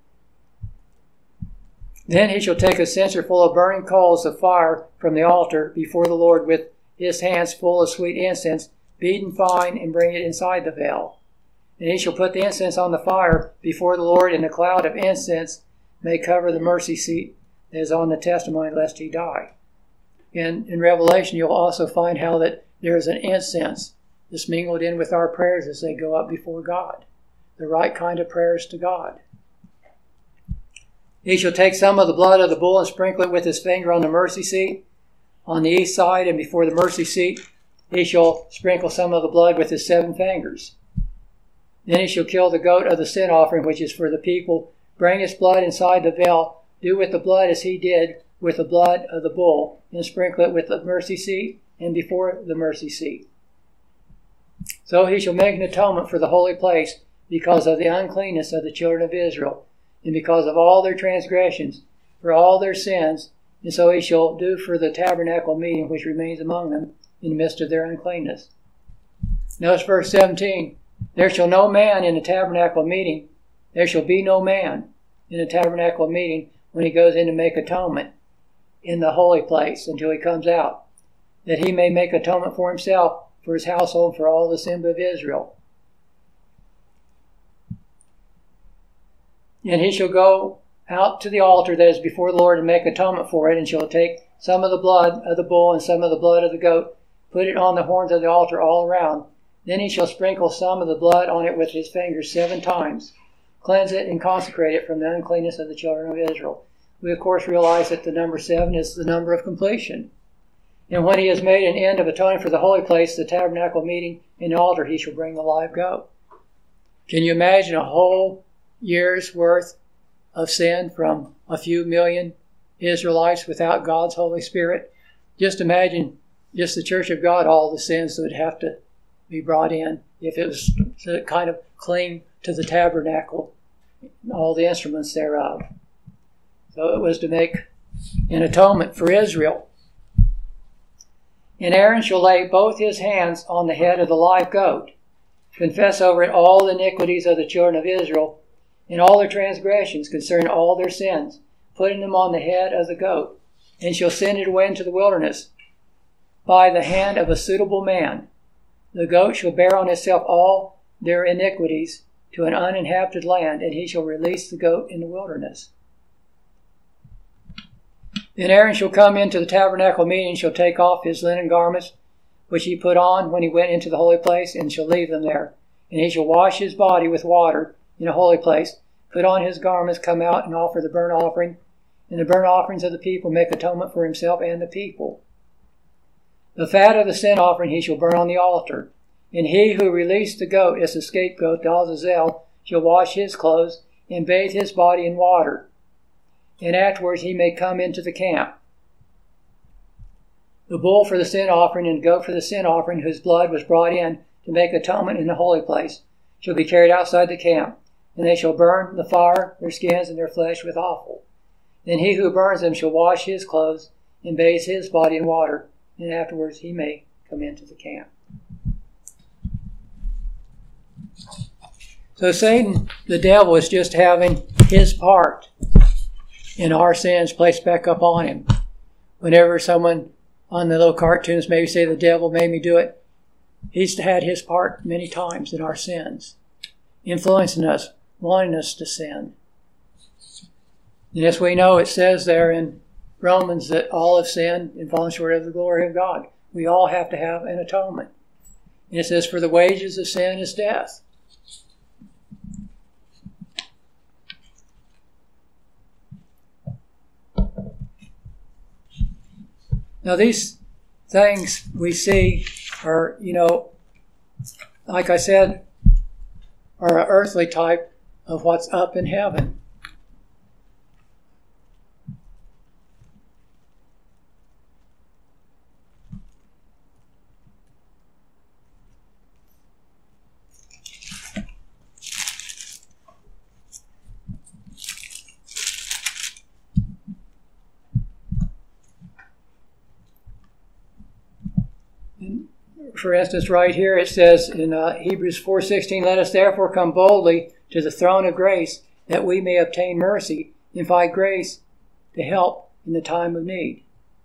Then he shall take a censer full of burning coals of fire from the altar before the Lord with his hands full of sweet incense, beaten fine, and bring it inside the veil. And he shall put the incense on the fire before the Lord, and a cloud of incense may cover the mercy seat that is on the testimony, lest he die. And in Revelation, you'll also find how that there is an incense that's mingled in with our prayers as they go up before God. The right kind of prayers to God. He shall take some of the blood of the bull and sprinkle it with his finger on the mercy seat on the east side, and before the mercy seat he shall sprinkle some of the blood with his 7 fingers. Then he shall kill the goat of the sin offering, which is for the people, bring its blood inside the veil, do with the blood as he did with the blood of the bull, and sprinkle it with the mercy seat and before the mercy seat. So he shall make an atonement for the holy place because of the uncleanness of the children of Israel, and because of all their transgressions, for all their sins, and so he shall do for the tabernacle meeting which remains among them in the midst of their uncleanness. Notice verse 17, there shall no man in the tabernacle meeting, there shall be no man in the tabernacle meeting when he goes in to make atonement in the holy place until he comes out, that he may make atonement for himself, for his household, for all the assembly of Israel. And he shall go out to the altar that is before the Lord and make atonement for it, and shall take some of the blood of the bull and some of the blood of the goat, put it on the horns of the altar all around. Then he shall sprinkle some of the blood on it with his fingers 7 times, cleanse it and consecrate it from the uncleanness of the children of Israel. We of course realize that the number 7 is the number of completion. And when he has made an end of atoning for the holy place, the tabernacle meeting, and the altar, he shall bring the live goat. Can you imagine a whole year's worth of sin from a few million Israelites without God's Holy Spirit? Just imagine just the Church of God, all the sins that would have to be brought in if it was to kind of cling to the tabernacle, all the instruments thereof. So it was to make an atonement for Israel. And Aaron shall lay both his hands on the head of the live goat, confess over it all the iniquities of the children of Israel, in all their transgressions concerning all their sins, putting them on the head of the goat, and shall send it away into the wilderness by the hand of a suitable man. The goat shall bear on itself all their iniquities to an uninhabited land, and he shall release the goat in the wilderness. Then Aaron shall come into the tabernacle meeting, shall take off his linen garments, which he put on when he went into the holy place, and shall leave them there. And he shall wash his body with water in a holy place, put on his garments, come out and offer the burnt offering, and the burnt offerings of the people, make atonement for himself and the people. The fat of the sin offering he shall burn on the altar. And he who released the goat as a scapegoat, the Azazel, shall wash his clothes and bathe his body in water. And afterwards he may come into the camp. The bull for the sin offering and the goat for the sin offering, whose blood was brought in to make atonement in the holy place, shall be carried outside the camp, and they shall burn the fire, their skins and their flesh with offal. Then he who burns them shall wash his clothes and bathe his body in water, and afterwards he may come into the camp. So Satan, the devil, is just having his part in our sins placed back up on him. Whenever someone on the little cartoons maybe say the devil made me do it, he's had his part many times in our sins, influencing us, wanting us to sin. And as we know, it says there in Romans that all have sinned and fallen short of the glory of God. We all have to have an atonement. And it says, for the wages of sin is death. Now these things we see are, like I said, are an earthly type of what's up in heaven. For instance, right here it says in Hebrews 4:16, let us therefore come boldly to the throne of grace, that we may obtain mercy and find grace to help in the time of need.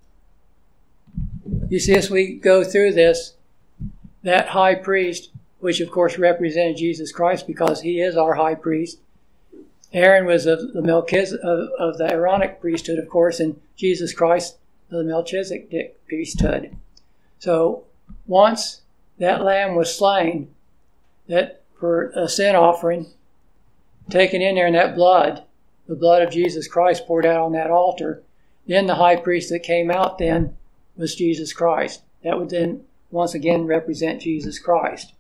You see, as we go through this, that high priest, which of course represented Jesus Christ because he is our high priest, Aaron was of the Aaronic priesthood, of course, and Jesus Christ of the Melchizedek priesthood. So once that lamb was slain, that for a sin offering, taken in there, and that blood, the blood of Jesus Christ poured out on that altar, then the high priest that came out then was Jesus Christ. That would then once again represent Jesus Christ.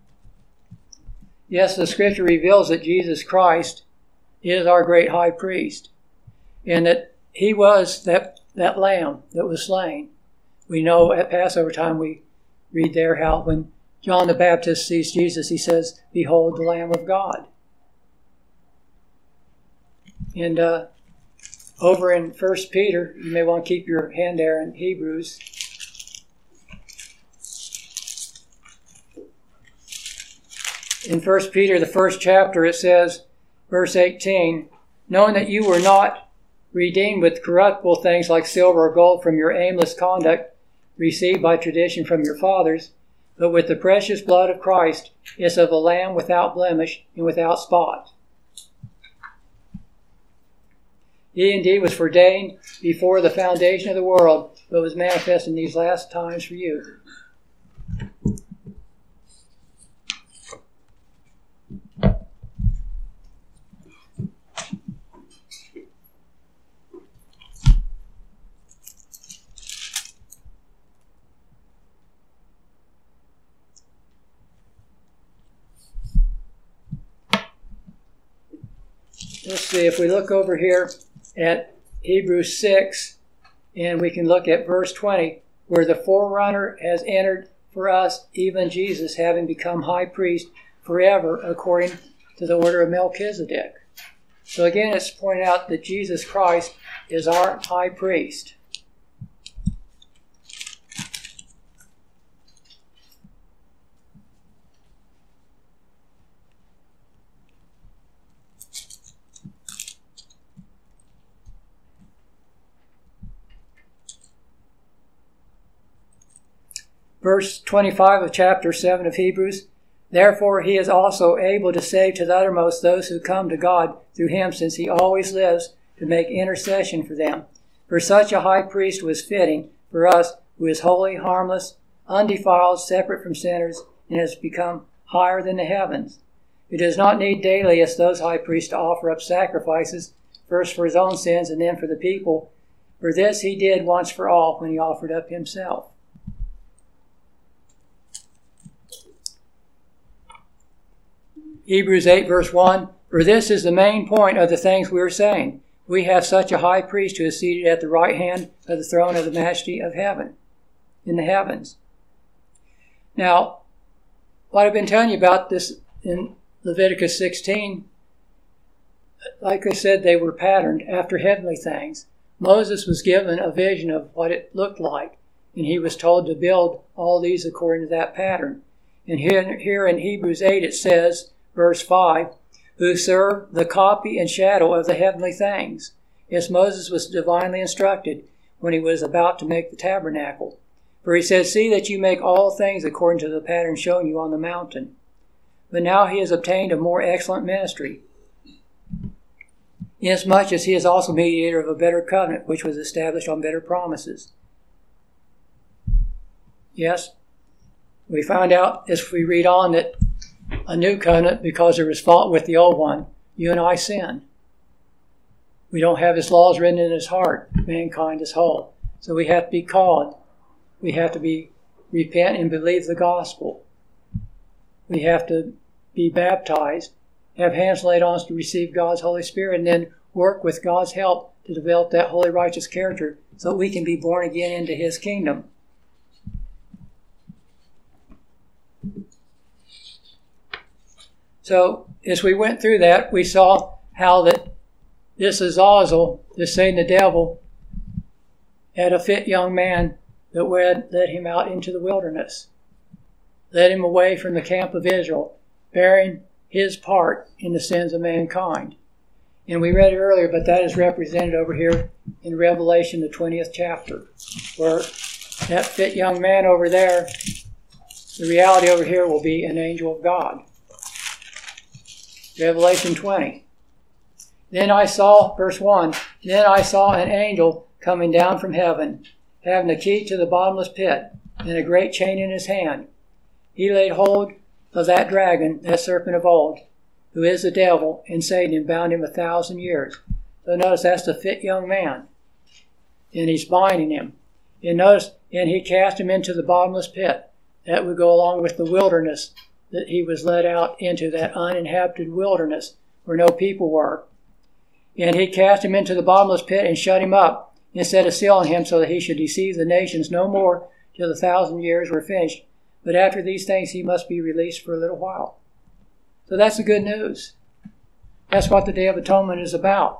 Yes, the scripture reveals that Jesus Christ is our great high priest, and that he was that lamb that was slain. We know at Passover time we read there how when John the Baptist sees Jesus, he says, behold the Lamb of God. And over in 1 Peter, you may want to keep your hand there in Hebrews. In 1 Peter, the first chapter, it says, verse 18, knowing that you were not redeemed with corruptible things like silver or gold from your aimless conduct received by tradition from your fathers, but with the precious blood of Christ, as of a lamb without blemish and without spot. He indeed was foreordained before the foundation of the world, but was manifest in these last times for you. Let's see, if we look over here at Hebrews 6, and we can look at verse 20, where the forerunner has entered for us, even Jesus, having become high priest forever, according to the order of Melchizedek. So again, it's pointed out that Jesus Christ is our high priest. Verse 25 of chapter 7 of Hebrews, therefore he is also able to save to the uttermost those who come to God through him, since he always lives to make intercession for them. For such a high priest was fitting for us, who is holy, harmless, undefiled, separate from sinners, and has become higher than the heavens. He does not need daily, as those high priests, to offer up sacrifices, first for his own sins and then for the people. For this he did once for all when he offered up himself. Hebrews 8 verse 1, for this is the main point of the things we are saying. We have such a high priest who is seated at the right hand of the throne of the majesty of heaven, in the heavens. Now, what I've been telling you about this in Leviticus 16, like I said, they were patterned after heavenly things. Moses was given a vision of what it looked like, and he was told to build all these according to that pattern. And here in Hebrews 8 it says, verse 5, who serve the copy and shadow of the heavenly things. Yes, Moses was divinely instructed when he was about to make the tabernacle. For he says, see that you make all things according to the pattern shown you on the mountain. But now he has obtained a more excellent ministry, inasmuch as he is also mediator of a better covenant, which was established on better promises. Yes, we find out as we read on that a new covenant, because there was fault with the old one, you and I sin. We don't have his laws written in his heart. Mankind is whole. So we have to be called. We have to repent and believe the gospel. We have to be baptized, have hands laid on us to receive God's Holy Spirit, and then work with God's help to develop that holy, righteous character so that we can be born again into his kingdom. So, as we went through that, we saw how that this Azazel, this Satan the devil, had a fit young man that led him out into the wilderness, led him away from the camp of Israel, bearing his part in the sins of mankind. And we read it earlier, but that is represented over here in Revelation, the 20th chapter, where that fit young man over there, the reality over here will be an angel of God. Revelation 20. Then I saw, verse 1, then I saw an angel coming down from heaven, having the key to the bottomless pit, and a great chain in his hand. He laid hold of that dragon, that serpent of old, who is the devil, and Satan, and bound him 1,000 years. So notice that's the fit young man. And he's binding him. And notice, and he cast him into the bottomless pit. That would go along with the wilderness that he was led out into, that uninhabited wilderness where no people were. And he cast him into the bottomless pit and shut him up, and set a seal on him so that he should deceive the nations no more till the 1,000 years were finished. But after these things he must be released for a little while. So that's the good news. That's what the Day of Atonement is about.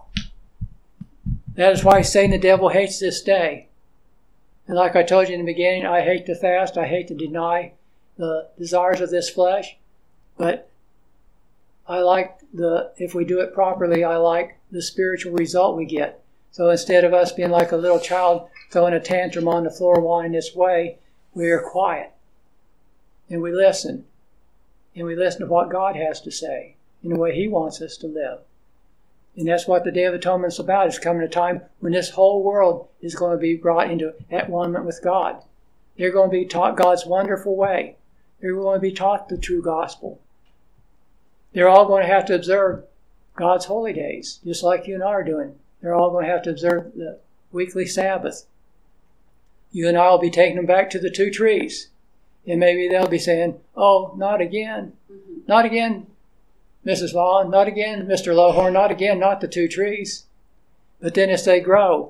That is why Satan the devil hates this day. And like I told you in the beginning, I hate to fast, I hate to deny the desires of this flesh, but I like if we do it properly, I like the spiritual result we get. So instead of us being like a little child throwing a tantrum on the floor wanting its way, we are quiet. And we listen. And we listen to what God has to say in the way he wants us to live. And that's what the Day of Atonement is about. It's coming a time when this whole world is going to be brought into at one with God. They're going to be taught God's wonderful way. They're going to be taught the true gospel. They're all going to have to observe God's holy days, just like you and I are doing. They're all going to have to observe the weekly Sabbath. You and I will be taking them back to the 2 trees. And maybe they'll be saying, oh, not again. Not again, Mrs. Law. Not again, Mr. Lowhorn. Not again, not the 2 trees. But then as they grow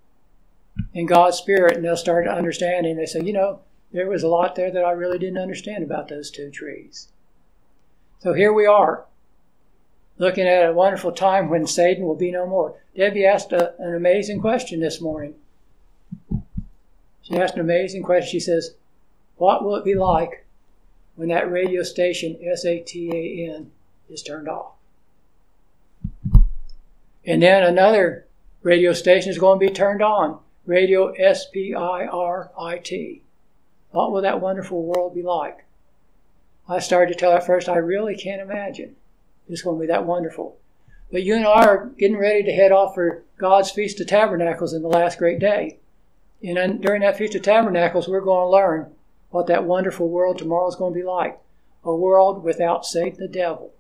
in God's Spirit and they'll start understanding, they say, there was a lot there that I really didn't understand about those 2 trees. So here we are, looking at a wonderful time when Satan will be no more. Debbie asked an amazing question this morning. She asked an amazing question. She says, what will it be like when that radio station, Satan, is turned off? And then another radio station is going to be turned on, Radio Spirit. What will that wonderful world be like? I started to tell her at first, I really can't imagine. It's going to be that wonderful. But you and I are getting ready to head off for God's Feast of Tabernacles in the last great day. And then during that Feast of Tabernacles, we're going to learn what that wonderful world tomorrow is going to be like. A world without Satan the devil.